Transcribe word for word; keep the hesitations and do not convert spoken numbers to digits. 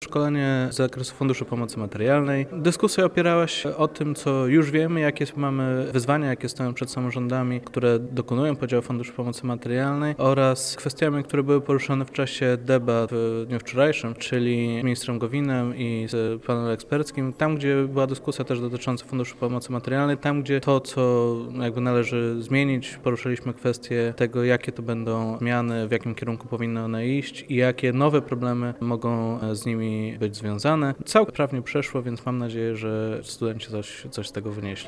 szkolenie z zakresu Funduszu Pomocy Materialnej. Dyskusja opierała się o tym, co już wiemy, jakie mamy wyzwania, jakie stoją przed samorządami, które dokonują podziału Funduszu Pomocy Materialnej oraz kwestiami, które były poruszone w czasie debat w dniu wczorajszym, czyli z ministrem Gowinem i z panelem eksperckim, tam gdzie była dyskusja też dotycząca Funduszu Pomocy Materialnej, tam gdzie to, co jakby należy zmienić, poruszyliśmy kwestię tego, jakie to będą zmiany, w jakim kierunku powinny one iść i jakie nowe problemy mogą z nimi być związane. Całkiem prawnie przeszło, więc mam nadzieję, że studenci coś, coś z tego wynieśli.